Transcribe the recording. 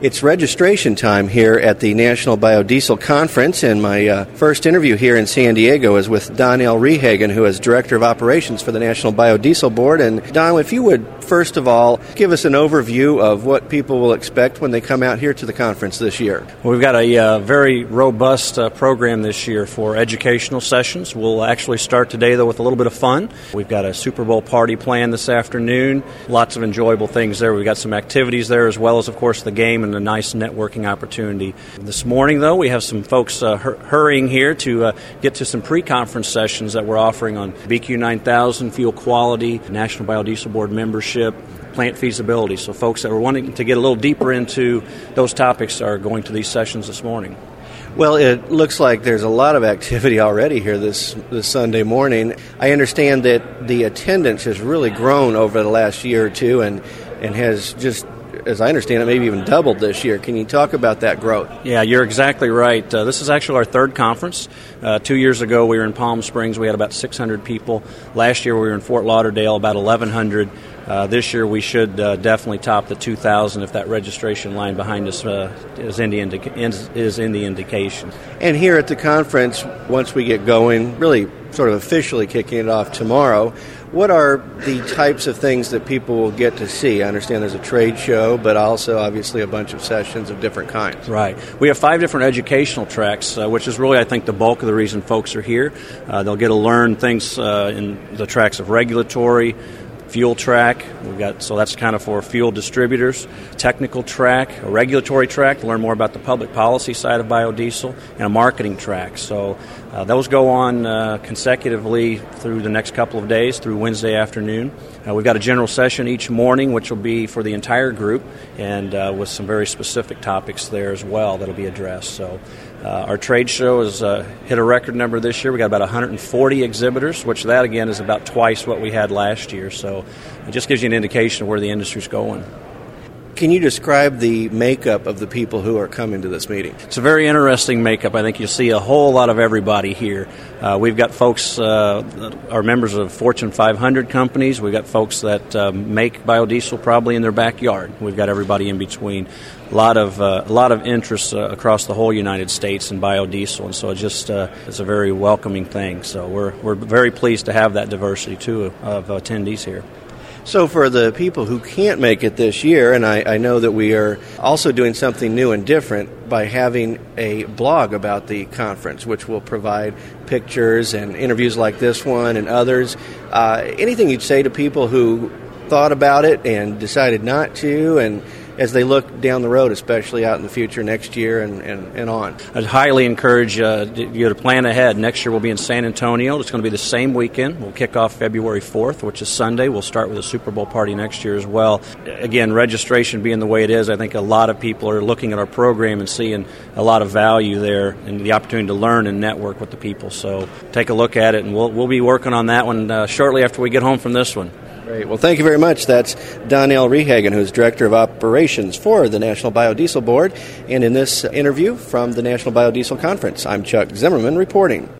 It's registration time here at the National Biodiesel Conference, and my first interview here in San Diego is with Donnell Rehagen, who is Director of Operations for the National Biodiesel Board. And Don, if you would, first of all, give us an overview of what people will expect when they come out here to the conference this year. Well, we've got a very robust program this year for educational sessions. We'll actually start today, though, with a little bit of fun. We've got a Super Bowl party planned this afternoon. Lots of enjoyable things there. We've got some activities there, as well as, of course, the game and a nice networking opportunity. This morning, though, we have some folks hurrying here to get to some pre-conference sessions that we're offering on BQ 9000, fuel quality, National Biodiesel Board membership, plant feasibility. So folks that are wanting to get a little deeper into those topics are going to these sessions this morning. Well, it looks like there's a lot of activity already here this Sunday morning. I understand that the attendance has really grown over the last year or two and has just, as I understand it, maybe even doubled this year. Can you talk about that growth? Yeah, you're exactly right. This is actually our third conference. 2 years ago, we were in Palm Springs. We had about 600 people. Last year, we were in Fort Lauderdale, about 1,100. This year, we should definitely top the 2,000 if that registration line behind us is in the indication. And here at the conference, once we get going, really sort of officially kicking it off tomorrow, what are the types of things that people will get to see? I understand there's a trade show, but also obviously a bunch of sessions of different kinds. Right. We have 5 different educational tracks, which is really, I think, the bulk of the reason folks are here. They'll get to learn things in the tracks of regulatory, fuel track, so that's kind of for fuel distributors, technical track, a regulatory track to learn more about the public policy side of biodiesel, and a marketing track. So those go on consecutively through the next couple of days, through Wednesday afternoon. We've got a general session each morning, which will be for the entire group, and with some very specific topics there as well that will be addressed. So our trade show has hit a record number this year. We got about 140 exhibitors, which that, again, is about twice what we had last year. So it just gives you an indication of where the industry's going. Can you describe the makeup of the people who are coming to this meeting? It's a very interesting makeup. I think you'll see a whole lot of everybody here. We've got folks that are members of Fortune 500 companies. We've got folks that make biodiesel probably in their backyard. We've got everybody in between. A lot of interest across the whole United States in biodiesel, and so it's a very welcoming thing. So we're very pleased to have that diversity too of attendees here. So for the people who can't make it this year, and I know that we are also doing something new and different by having a blog about the conference, which will provide pictures and interviews like this one and others. Anything you'd say to people who thought about it and decided not to, and as they look down the road, especially out in the future next year and on? I'd highly encourage you to plan ahead. Next year we'll be in San Antonio. It's going to be the same weekend. We'll kick off February 4th, which is Sunday. We'll start with a Super Bowl party next year as well. Again, registration being the way it is, I think a lot of people are looking at our program and seeing a lot of value there and the opportunity to learn and network with the people. So take a look at it, and we'll be working on that one shortly after we get home from this one. Great. Well, thank you very much. That's Donnell Rehagen, who's Director of Operations for the National Biodiesel Board. And in this interview from the National Biodiesel Conference, I'm Chuck Zimmerman reporting.